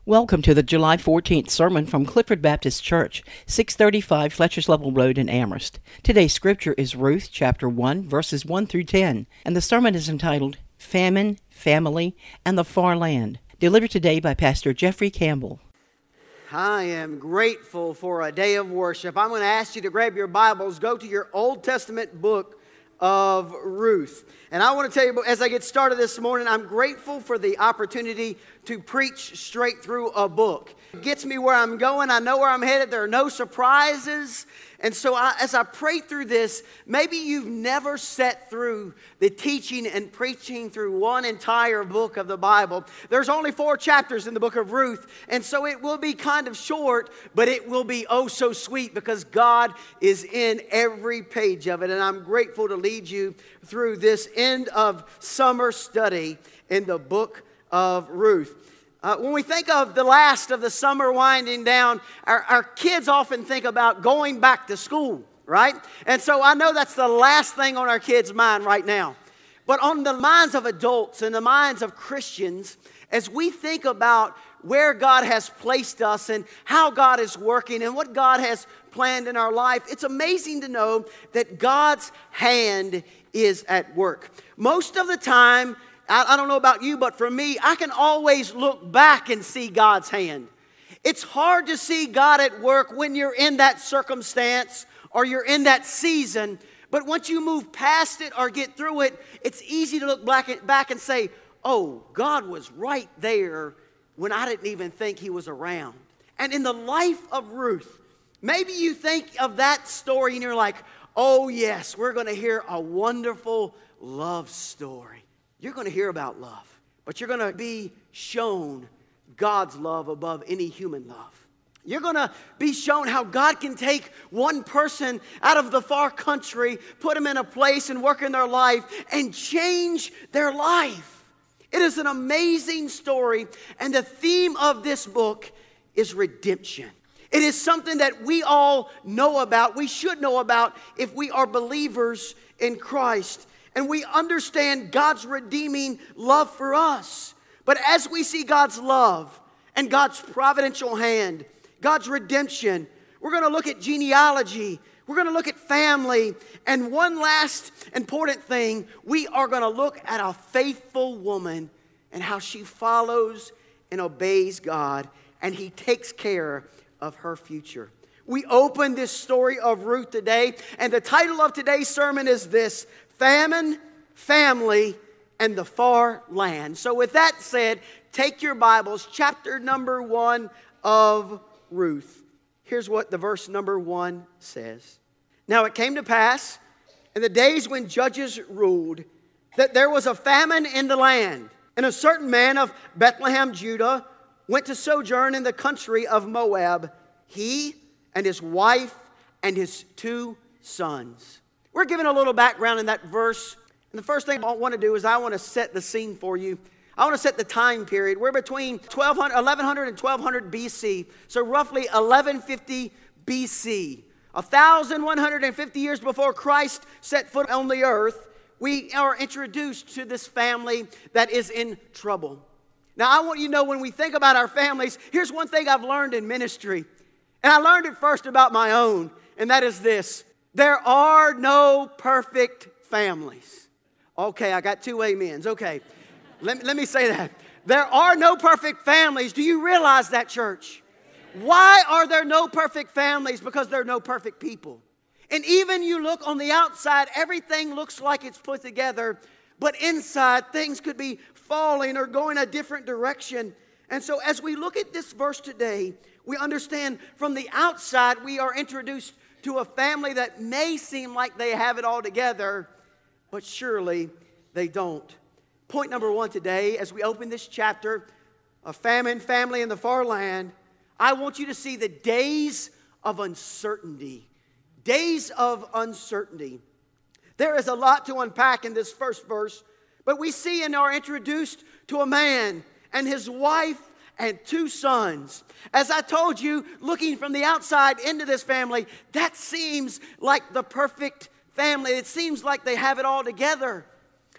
Welcome to the July 14th sermon from Clifford Baptist Church, 635 Fletcher's Level Road in Amherst. Today's scripture is Ruth chapter 1, verses 1 through 10, and the sermon is entitled Famine, Family, and the Far Land, delivered today by Pastor Jeffrey Campbell. I am grateful for a day of worship. I'm going to ask you to grab your Bibles, go to your Old Testament book of Ruth. And I want to tell you, as I get started this morning, I'm grateful for the opportunity to preach straight through a book. It gets me where I'm going. I know where I'm headed. There are no surprises. And so as I pray through this, maybe you've never sat through the teaching and preaching through one entire book of the Bible. There's only 4 chapters in the book of Ruth, and so it will be kind of short, but it will be oh so sweet because God is in every page of it. And I'm grateful to lead you through this end of summer study in the book of Ruth. When we think of the last of the summer winding down, our kids often think about going back to school, right? And so I know that's the last thing on our kids' mind right now. But on the minds of adults and the minds of Christians, as we think about where God has placed us and how God is working and what God has planned in our life, it's amazing to know that God's hand is at work. Most of the time, I don't know about you, but for me, I can always look back and see God's hand. It's hard to see God at work when you're in that circumstance or you're in that season. But once you move past it or get through it, it's easy to look back and say, oh, God was right there when I didn't even think He was around. And in the life of Ruth, maybe you think of that story and you're like, oh yes, we're going to hear a wonderful love story. You're going to hear about love, but you're going to be shown God's love above any human love. You're going to be shown how God can take one person out of the far country, put them in a place and work in their life and change their life. It is an amazing story, and the theme of this book is redemption. It is something that we all know about. We should know about if we are believers in Christ. And we understand God's redeeming love for us. But as we see God's love and God's providential hand, God's redemption, we're going to look at genealogy. We're going to look at family. And one last important thing, we are going to look at a faithful woman and how she follows and obeys God. And He takes care of her future. We open this story of Ruth today. And the title of today's sermon is this: Famine, Family, and the Far Land. So with that said, take your Bibles, chapter number 1 of Ruth. Here's what the verse number 1 says. Now it came to pass in the days when judges ruled that there was a famine in the land. And a certain man of Bethlehem, Judah, went to sojourn in the country of Moab, he and his wife and his 2 sons. We're given a little background in that verse. And the first thing I want to do is I want to set the scene for you. I want to set the time period. We're between 1100 and 1200 BC. So roughly 1150 BC. 1,150 years before Christ set foot on the earth, we are introduced to this family that is in trouble. Now I want you to know, when we think about our families, here's one thing I've learned in ministry. And I learned it first about my own. And that is this: there are no perfect families. Okay, I got 2 amens. Okay, let me say that. There are no perfect families. Do you realize that, church? Why are there no perfect families? Because there are no perfect people. And even you look on the outside, everything looks like it's put together. But inside, things could be falling or going a different direction. And so as we look at this verse today, we understand from the outside, we are introduced to a family that may seem like they have it all together, but surely they don't. Point number 1 today, as we open this chapter of famine, family, and the far land, I want you to see the days of uncertainty. Days of uncertainty. There is a lot to unpack in this first verse, but we see and are introduced to a man and his wife and 2 sons. As I told you, looking from the outside into this family, that seems like the perfect family. It seems like they have it all together.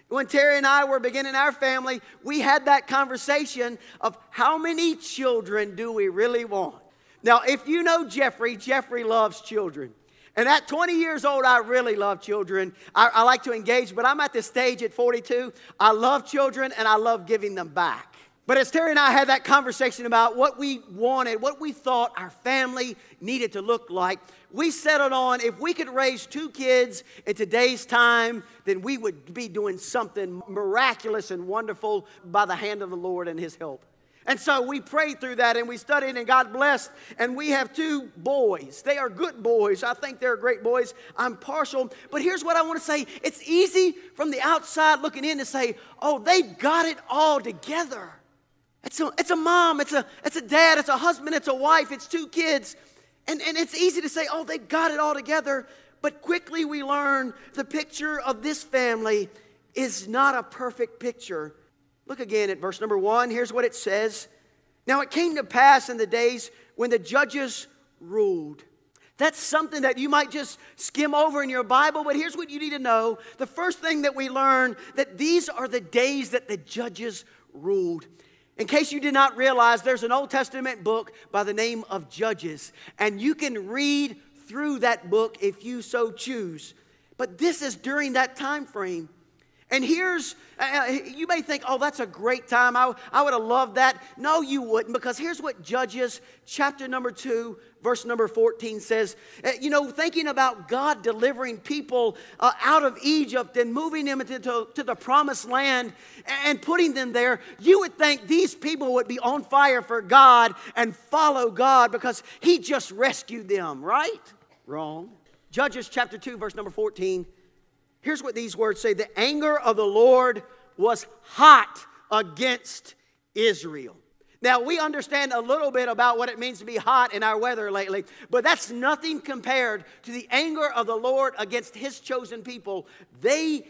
When Terry and I were beginning our family, we had that conversation of how many children do we really want? Now, if you know Jeffrey, Jeffrey loves children. And at 20 years old, I really love children. I like to engage, but I'm at this stage at 42. I love children and I love giving them back. But as Terry and I had that conversation about what we wanted, what we thought our family needed to look like, we settled on if we could raise 2 kids in today's time, then we would be doing something miraculous and wonderful by the hand of the Lord and His help. And so we prayed through that and we studied and God blessed. And we have 2 boys. They are good boys. I think they're great boys. I'm partial. But here's what I want to say. It's easy from the outside looking in to say, oh, they've got it all together. It's a mom, it's a dad, it's a husband, it's a wife, it's 2 kids. And it's easy to say, oh, they got it all together. But quickly we learn the picture of this family is not a perfect picture. Look again at verse number 1. Here's what it says. Now it came to pass in the days when the judges ruled. That's something that you might just skim over in your Bible, but here's what you need to know. The first thing that we learn, that these are the days that the judges ruled. In case you did not realize, there's an Old Testament book by the name of Judges. And you can read through that book if you so choose. But this is during that time frame. And here's, you may think, oh, that's a great time. I would have loved that. No, you wouldn't, because here's what Judges chapter number 2, verse number 14 says. Thinking about God delivering people out of Egypt and moving them to the promised land and putting them there, you would think these people would be on fire for God and follow God because He just rescued them, right? Wrong. Judges chapter 2, verse number 14. Here's what these words say. The anger of the Lord was hot against Israel. Now, we understand a little bit about what it means to be hot in our weather lately, but that's nothing compared to the anger of the Lord against His chosen people. They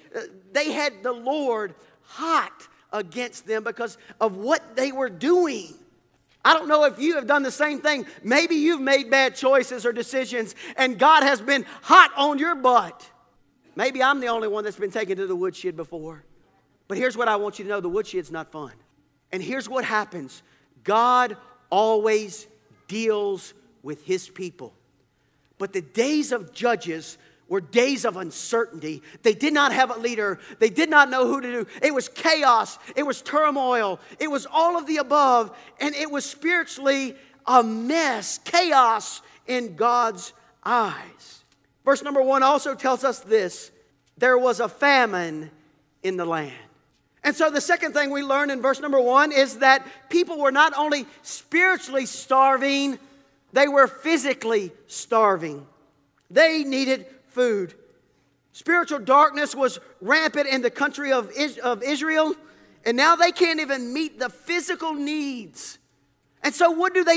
had the Lord hot against them because of what they were doing. I don't know if you have done the same thing. Maybe you've made bad choices or decisions, and God has been hot on your butt. Maybe I'm the only one that's been taken to the woodshed before. But here's what I want you to know. The woodshed's not fun. And here's what happens. God always deals with His people. But the days of Judges were days of uncertainty. They did not have a leader. They did not know who to do. It was chaos. It was turmoil. It was all of the above. And it was spiritually a mess, chaos in God's eyes. Verse number 1 also tells us this. There was a famine in the land. And so the second thing we learn in verse number 1 is that people were not only spiritually starving, they were physically starving. They needed food. Spiritual darkness was rampant in the country of Israel, and now they can't even meet the physical needs. And so what do?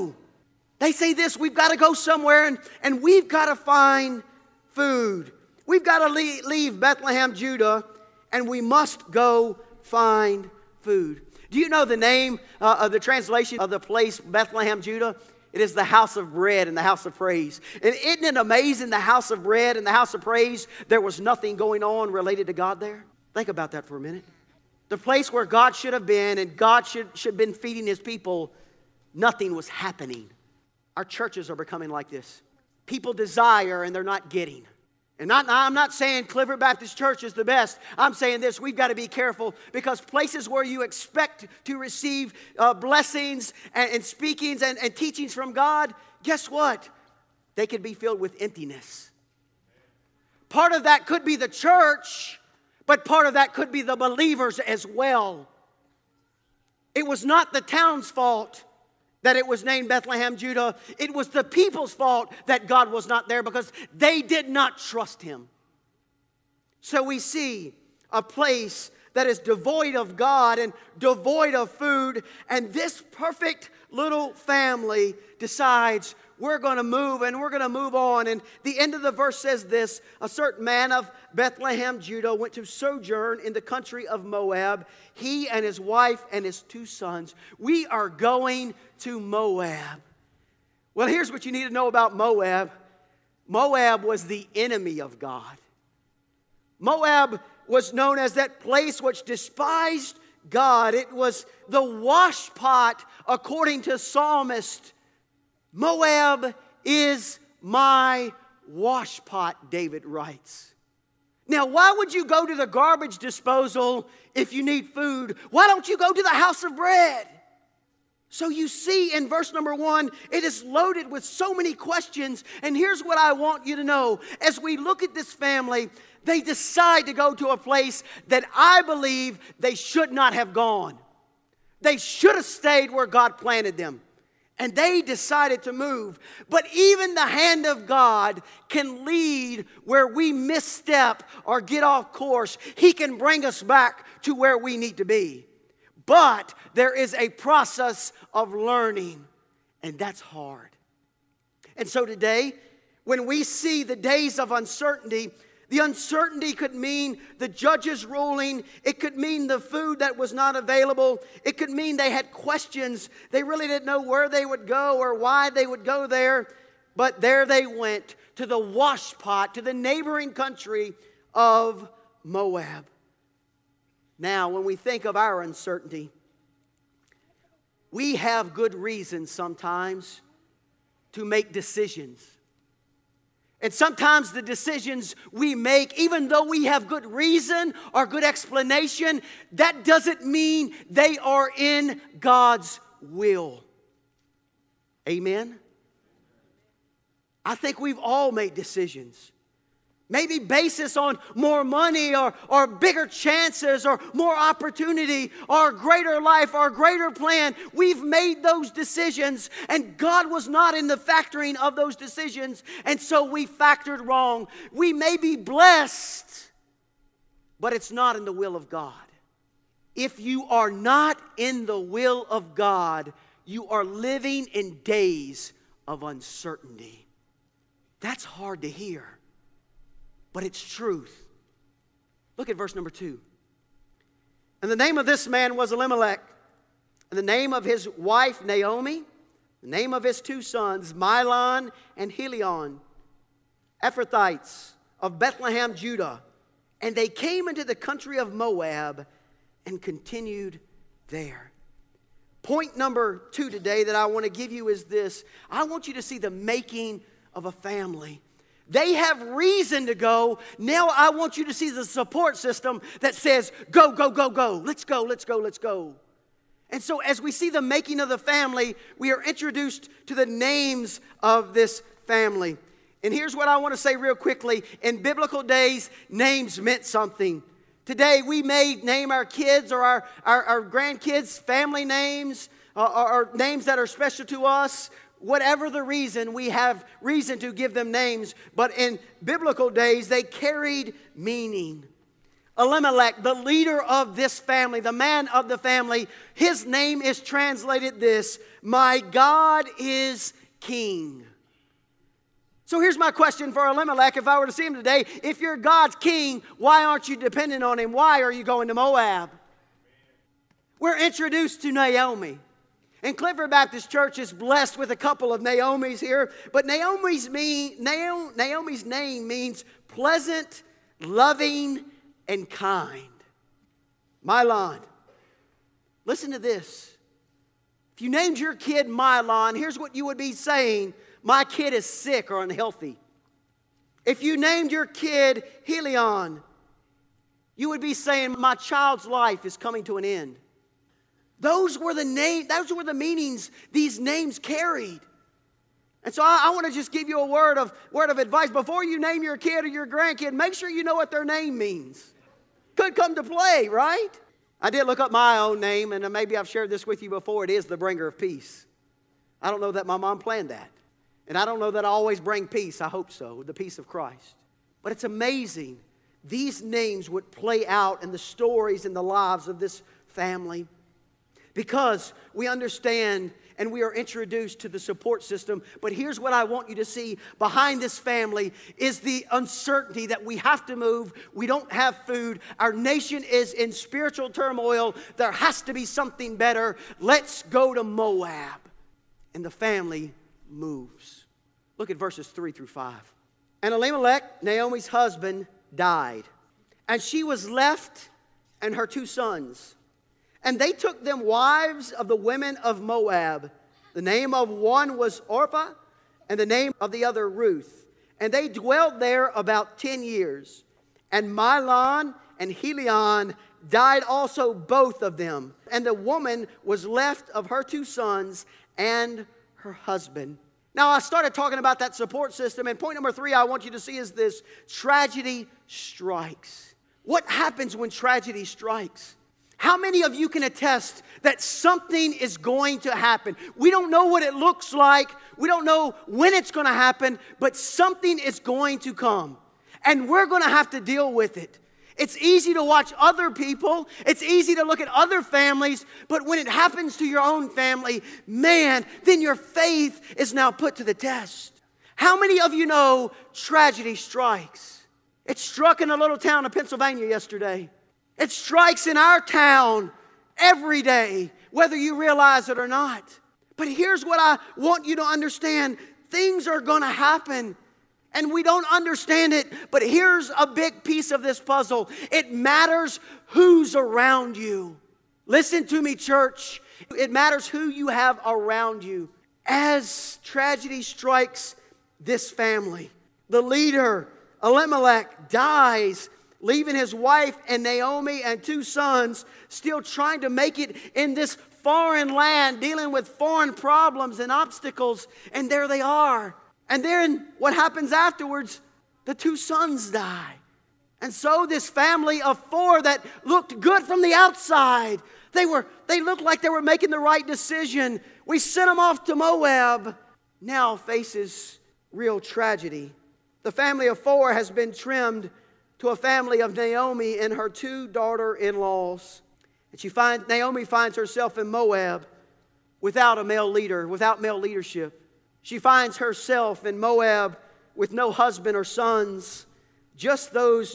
They say this, we've got to go somewhere and we've got to find food. We've got to leave Bethlehem, Judah, and we must go find food. Do you know the name of the translation of the place Bethlehem, Judah? It is the house of bread and the house of praise. And isn't it amazing, the house of bread and the house of praise, there was nothing going on related to God there? Think about that for a minute. The place where God should have been and God should have been feeding His people, nothing was happening. Our churches are becoming like this. People desire and they're not getting. And I'm not saying Clifford Baptist Church is the best. I'm saying this, we've got to be careful because places where you expect to receive blessings and speakings and teachings from God, guess what? They could be filled with emptiness. Part of that could be the church, but part of that could be the believers as well. It was not the town's fault that it was named Bethlehem, Judah. It was the people's fault that God was not there because they did not trust Him. So we see a place that is devoid of God and devoid of food, and this perfect little family decides we're going to move and we're going to move on. And the end of the verse says this, a certain man of Bethlehem, Judah, went to sojourn in the country of Moab, he and his wife and his 2 sons. We are going to Moab. Well, here's what you need to know about Moab. Moab was the enemy of God. Moab was known as that place which despised God. It was the wash pot, according to psalmist. Moab is my wash pot, David writes. Now, why would you go to the garbage disposal if you need food? Why don't you go to the house of bread? So you see in verse number 1, it is loaded with so many questions. And here's what I want you to know. As we look at this family, they decide to go to a place that I believe they should not have gone. They should have stayed where God planted them. And they decided to move. But even the hand of God can lead where we misstep or get off course. He can bring us back to where we need to be. But there is a process of learning, and that's hard. And so today, when we see the days of uncertainty, the uncertainty could mean the judge's ruling. It could mean the food that was not available. It could mean they had questions. They really didn't know where they would go or why they would go there. But there they went to the wash pot, to the neighboring country of Moab. Now, when we think of our uncertainty, we have good reasons sometimes to make decisions. And sometimes the decisions we make, even though we have good reason or good explanation, that doesn't mean they are in God's will. Amen? I think we've all made decisions. Maybe basis on more money or bigger chances or more opportunity or greater life or greater plan. We've made those decisions, and God was not in the factoring of those decisions, and so we factored wrong. We may be blessed, but it's not in the will of God. If you are not in the will of God, you are living in days of uncertainty. That's hard to hear. But it's truth. Look at verse number 2. And the name of this man was Elimelech, and the name of his wife Naomi, the name of his 2 sons Mahlon and Chilion, Ephrathites of Bethlehem, Judah. And they came into the country of Moab and continued there. Point number 2 today that I want to give you is this. I want you to see the making of a family. They have reason to go. Now I want you to see the support system that says, go, go, go, go. Let's go, let's go, let's go. And so as we see the making of the family, we are introduced to the names of this family. And here's what I want to say real quickly. In biblical days, names meant something. Today, we may name our kids or our grandkids family names or names that are special to us. Whatever the reason, we have reason to give them names. But in biblical days, they carried meaning. Elimelech, the leader of this family, the man of the family, his name is translated this: my God is king. So here's my question for Elimelech if I were to see him today. If you're God's king, why aren't you dependent on him? Why are you going to Moab? We're introduced to Naomi. And Clifford Baptist Church is blessed with a couple of Naomis here. But Naomi's name means pleasant, loving, and kind. Mahlon. Listen to this. If you named your kid Mahlon, here's what you would be saying: my kid is sick or unhealthy. If you named your kid Chilion, you would be saying my child's life is coming to an end. Those were the meanings these names carried. And so I want to just give you a word of advice. Before you name your kid or your grandkid, make sure you know what their name means. Could come to play, right? I did look up my own name, and maybe I've shared this with you before. It is the bringer of peace. I don't know that my mom planned that. And I don't know that I always bring peace. I hope so, the peace of Christ. But it's amazing. These names would play out in the stories and the lives of this family. Because we understand and we are introduced to the support system. But here's what I want you to see. Behind this family is the uncertainty that we have to move. We don't have food. Our nation is in spiritual turmoil. There has to be something better. Let's go to Moab. And the family moves. Look at verses 3 through 5. And Elimelech, Naomi's husband, died. And she was left and her 2 sons. And they took them wives of the women of Moab. The name of one was Orpah, and the name of the other Ruth. And they dwelt there about 10 years. And Mahlon and Chilion died also, both of them. And the woman was left of her 2 sons and her husband. Now, I started talking about that support system, and point number 3 I want you to see is this: tragedy strikes. What happens when tragedy strikes? How many of you can attest that something is going to happen? We don't know what it looks like. We don't know when it's going to happen, but something is going to come. And we're going to have to deal with it. It's easy to watch other people. It's easy to look at other families. But when it happens to your own family, man, then your faith is now put to the test. How many of you know tragedy strikes? It struck in a little town of Pennsylvania yesterday. It strikes in our town every day, whether you realize it or not. But here's what I want you to understand. Things are going to happen, and we don't understand it. But here's a big piece of this puzzle. It matters who's around you. Listen to me, church. It matters who you have around you. As tragedy strikes this family, the leader, Elimelech, dies, leaving his wife and Naomi and 2 sons, still trying to make it in this foreign land, dealing with foreign problems and obstacles. And there they are. And then what happens afterwards? The 2 sons die. And so this family of 4 that looked good from the outside, they looked like they were making the right decision. We sent them off to Moab. Now faces real tragedy. The family of 4 has been trimmed to a family of Naomi and her 2 daughter-in-laws. And Naomi finds herself in Moab without a male leader, without male leadership. She finds herself in Moab with no husband or sons, just those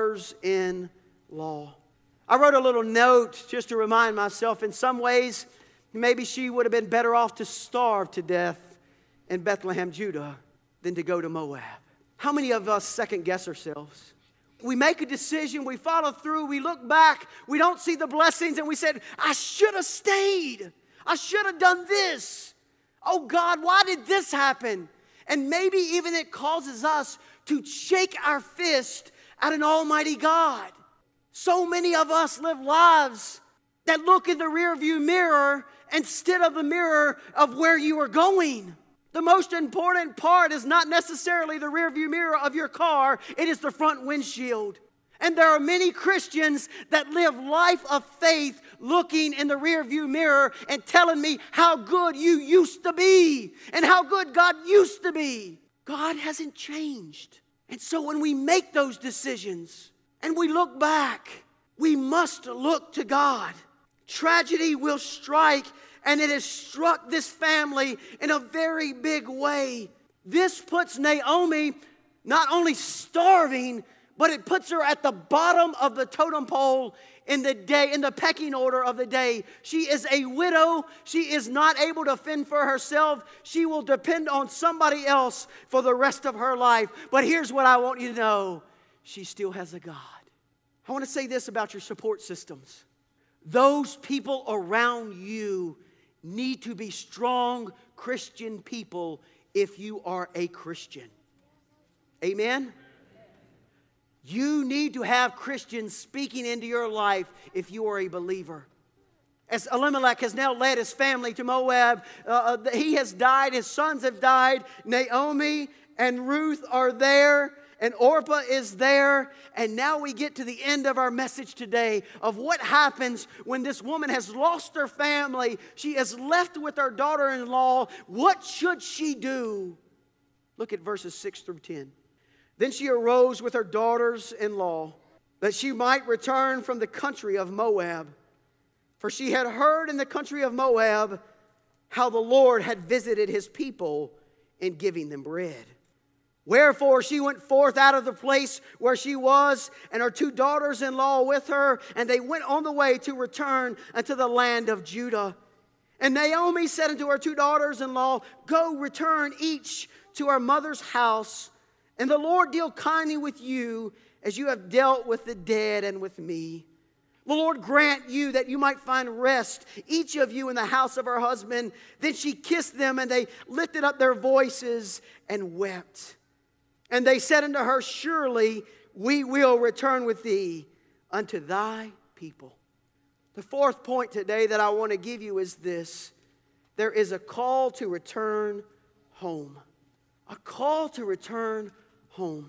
daughters-in-law. I wrote a little note just to remind myself, in some ways, maybe she would have been better off to starve to death in Bethlehem, Judah, than to go to Moab. How many of us second-guess ourselves? We make a decision, we follow through, we look back, we don't see the blessings, and we said, I should have stayed. I should have done this. Oh God, why did this happen? And maybe even it causes us to shake our fist at an almighty God. So many of us live lives that look in the rearview mirror instead of the mirror of where you are going. The most important part is not necessarily the rearview mirror of your car. It is the front windshield. And there are many Christians that live life of faith looking in the rearview mirror and telling me how good you used to be and how good God used to be. God hasn't changed. And so when we make those decisions and we look back, we must look to God. Tragedy will strike, and it has struck this family in a very big way. This puts Naomi not only starving, but it puts her at the bottom of the totem pole in the pecking order of the day. She is a widow. She is not able to fend for herself. She will depend on somebody else for the rest of her life. But here's what I want you to know. She still has a God. I want to say this about your support systems. Those people around you need to be strong Christian people if you are a Christian. Amen? You need to have Christians speaking into your life if you are a believer. As Elimelech has now led his family to Moab, he has died, his sons have died, Naomi and Ruth are there, and Orpah is there. And now we get to the end of our message today of what happens when this woman has lost her family. She is left with her daughter-in-law. What should she do? Look at verses 6 through 10. Then she arose with her daughters-in-law that she might return from the country of Moab. For she had heard in the country of Moab how the Lord had visited his people in giving them bread. Wherefore she went forth out of the place where she was, and her 2 daughters-in-law with her, and they went on the way to return unto the land of Judah. And Naomi said unto her 2 daughters-in-law, Go, return each to our mother's house, and the Lord deal kindly with you as you have dealt with the dead and with me. The Lord grant you that you might find rest, each of you in the house of her husband. Then she kissed them, and they lifted up their voices and wept. And they said unto her, surely we will return with thee unto thy people. The fourth point today that I want to give you is this. There is a call to return home. A call to return home.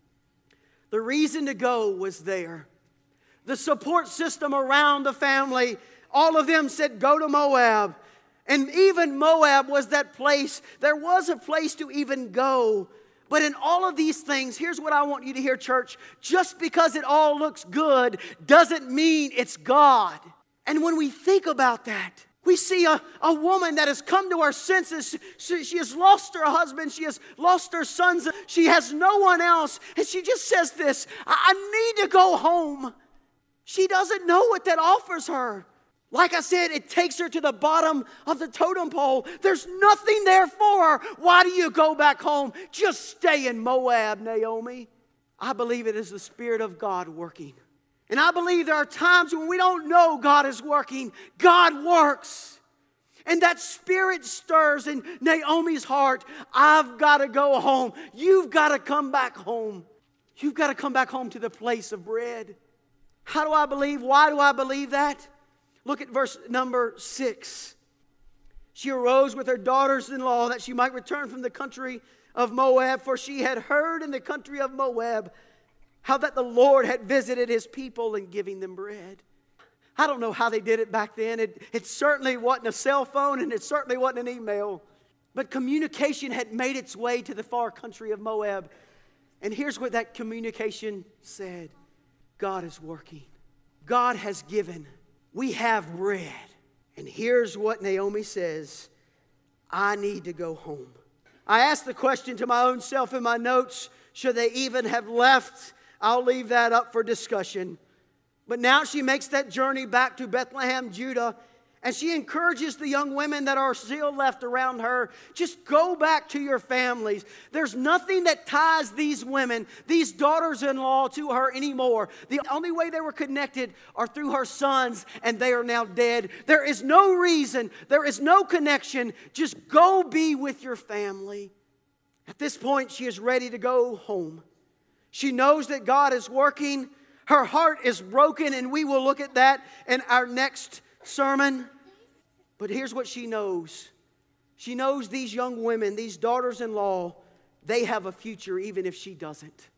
The reason to go was there. The support system around the family, all of them said, go to Moab. And even Moab was that place. There was a place to even go. But in all of these things, here's what I want you to hear, church. Just because it all looks good doesn't mean it's God. And when we think about that, we see a woman that has come to her senses. She has lost her husband. She has lost her sons. She has no one else. And she just says this, I need to go home. She doesn't know what that offers her. Like I said, it takes her to the bottom of the totem pole. There's nothing there for her. Why do you go back home? Just stay in Moab, Naomi. I believe it is the Spirit of God working. And I believe there are times when we don't know God is working. God works. And that Spirit stirs in Naomi's heart. I've got to go home. You've got to come back home. You've got to come back home to the place of bread. How do I believe? Why do I believe that? Look at verse number 6. She arose with her daughters-in-law that she might return from the country of Moab, for she had heard in the country of Moab how that the Lord had visited his people in giving them bread. I don't know how they did it back then. It certainly wasn't a cell phone, and it certainly wasn't an email. But communication had made its way to the far country of Moab. And here's what that communication said. God is working. God has given. We have bread. And here's what Naomi says. I need to go home. I asked the question to my own self in my notes. Should they even have left? I'll leave that up for discussion. But now she makes that journey back to Bethlehem, Judah. And she encourages the young women that are still left around her, just go back to your families. There's nothing that ties these women, these daughters-in-law, to her anymore. The only way they were connected are through her sons, and they are now dead. There is no reason, there is no connection. Just go be with your family. At this point, she is ready to go home. She knows that God is working. Her heart is broken, and we will look at that in our next sermon. But here's what she knows. She knows these young women, these daughters-in-law, they have a future even if she doesn't.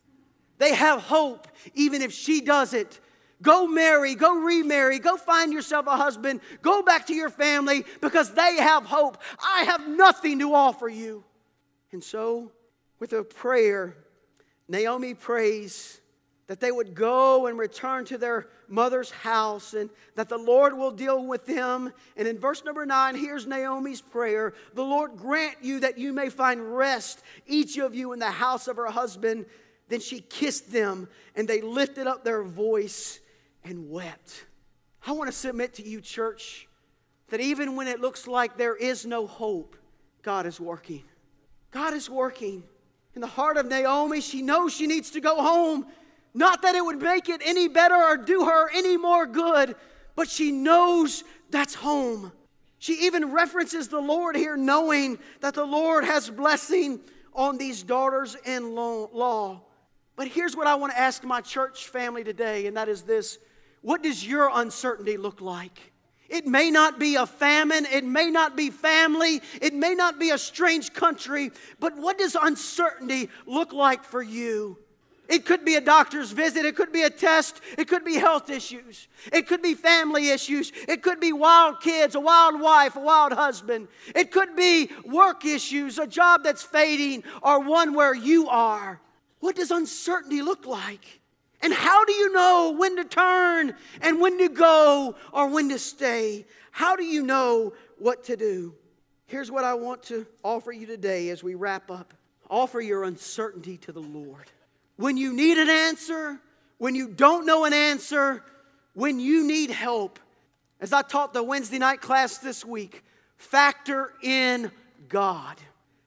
They have hope even if she doesn't. Go marry, go remarry, go find yourself a husband, go back to your family because they have hope. I have nothing to offer you. And so, with a prayer, Naomi prays that they would go and return to their mother's house and that the Lord will deal with them. And in verse number 9, here's Naomi's prayer. The Lord grant you that you may find rest, each of you in the house of her husband. Then she kissed them and they lifted up their voice and wept. I want to submit to you, church, that even when it looks like there is no hope, God is working. God is working. In the heart of Naomi, she knows she needs to go home. Not that it would make it any better or do her any more good, but she knows that's home. She even references the Lord here, knowing that the Lord has blessing on these daughters-in-law. But here's what I want to ask my church family today, and that is this. What does your uncertainty look like? It may not be a famine. It may not be family. It may not be a strange country. But what does uncertainty look like for you? It could be a doctor's visit. It could be a test. It could be health issues. It could be family issues. It could be wild kids, a wild wife, a wild husband. It could be work issues, a job that's fading, or one where you are. What does uncertainty look like? And how do you know when to turn and when to go or when to stay? How do you know what to do? Here's what I want to offer you today as we wrap up. Offer your uncertainty to the Lord. When you need an answer, when you don't know an answer, when you need help. As I taught the Wednesday night class this week, factor in God.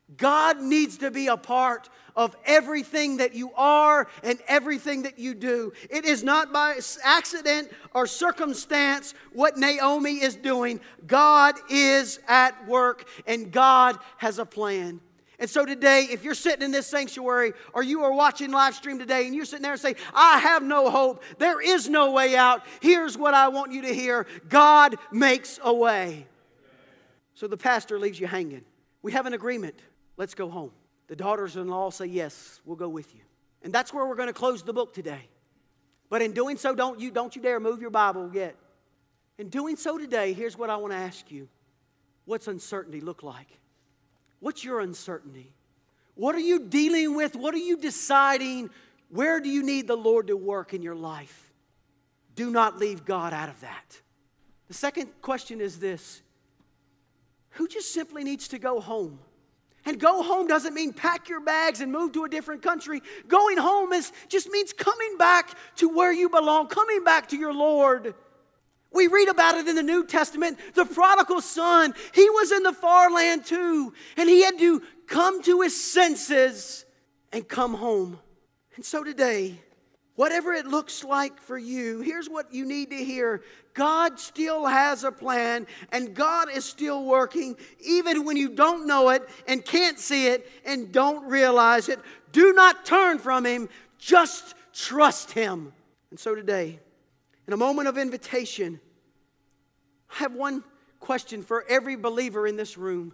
God needs to be a part of everything that you are and everything that you do. It is not by accident or circumstance what Naomi is doing. God is at work and God has a plan. And so today, if you're sitting in this sanctuary or you are watching live stream today and you're sitting there and say, I have no hope, there is no way out, here's what I want you to hear: God makes a way. So the pastor leaves you hanging. We have an agreement. Let's go home. The daughters-in-law say, yes, we'll go with you. And that's where we're going to close the book today. But in doing so, don't you dare move your Bible yet. In doing so today, here's what I want to ask you. What's uncertainty look like? What's your uncertainty? What are you dealing with? What are you deciding? Where do you need the Lord to work in your life? Do not leave God out of that. The second question is this: who just simply needs to go home? And go home doesn't mean pack your bags and move to a different country. Going home just means coming back to where you belong, coming back to your Lord. We read about it in the New Testament. The prodigal son, he was in the far land too. And he had to come to his senses and come home. And so today, whatever it looks like for you, here's what you need to hear. God still has a plan, and God is still working, even when you don't know it and can't see it and don't realize it. Do not turn from Him. Just trust Him. And so today, in a moment of invitation, I have one question for every believer in this room.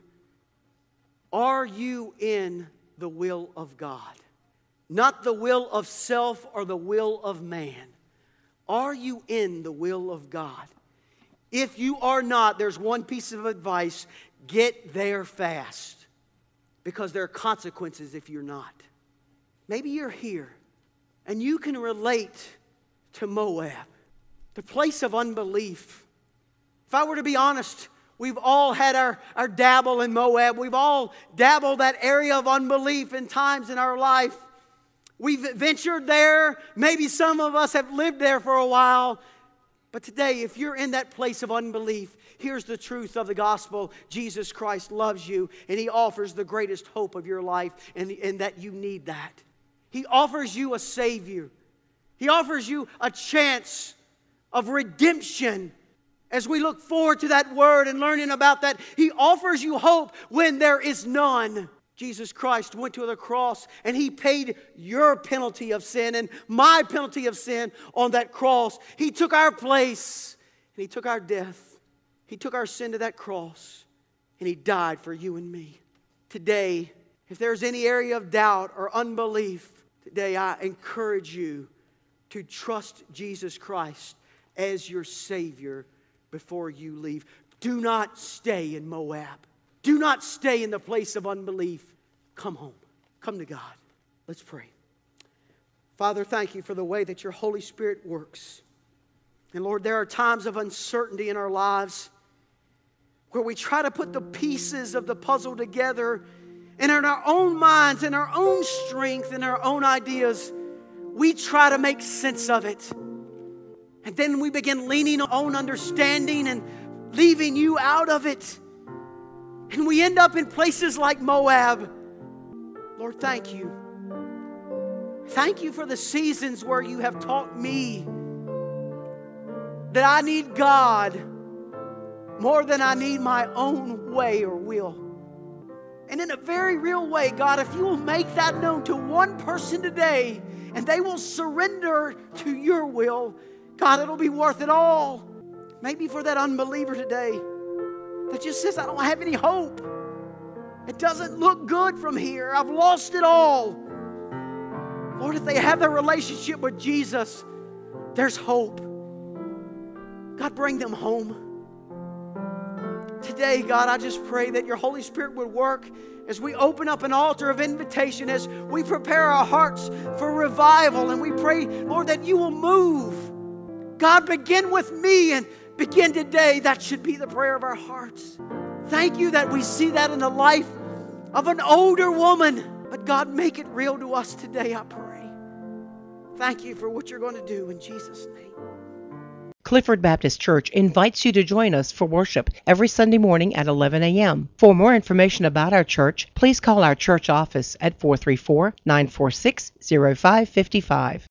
Are you in the will of God? Not the will of self or the will of man. Are you in the will of God? If you are not, there's one piece of advice: get there fast, because there are consequences if you're not. Maybe you're here and you can relate to Moab, the place of unbelief. If I were to be honest, we've all had our dabble in Moab. We've all dabbled that area of unbelief in times in our life. We've ventured there. Maybe some of us have lived there for a while. But today, if you're in that place of unbelief, here's the truth of the gospel. Jesus Christ loves you, and He offers the greatest hope of your life, and that you need that. He offers you a Savior. He offers you a chance of redemption. As we look forward to that word and learning about that, He offers you hope when there is none. Jesus Christ went to the cross and He paid your penalty of sin and my penalty of sin on that cross. He took our place and He took our death. He took our sin to that cross and He died for you and me. Today, if there's any area of doubt or unbelief, today I encourage you to trust Jesus Christ as your Savior before you leave. Do not stay in Moab. Do not stay in the place of unbelief. Come home. Come to God. Let's pray. Father, thank You for the way that Your Holy Spirit works. And Lord, there are times of uncertainty in our lives where we try to put the pieces of the puzzle together, and in our own minds, in our own strength, in our own ideas, we try to make sense of it. And then we begin leaning on our own understanding and leaving You out of it. And we end up in places like Moab. Lord, thank You. Thank You for the seasons where You have taught me that I need God more than I need my own way or will. And in a very real way, God, if You will make that known to one person today and they will surrender to Your will, God, it'll be worth it all. Maybe for that unbeliever today that just says, I don't have any hope. It doesn't look good from here. I've lost it all. Lord, if they have their relationship with Jesus, there's hope. God, bring them home. Today, God, I just pray that Your Holy Spirit would work as we open up an altar of invitation, as we prepare our hearts for revival. And we pray, Lord, that You will move. God, begin with me and begin today. That should be the prayer of our hearts. Thank You that we see that in the life of an older woman. But God, make it real to us today, I pray. Thank You for what You're going to do in Jesus' name. Clifford Baptist Church invites you to join us for worship every Sunday morning at 11 a.m. For more information about our church, please call our church office at 434-946-0555.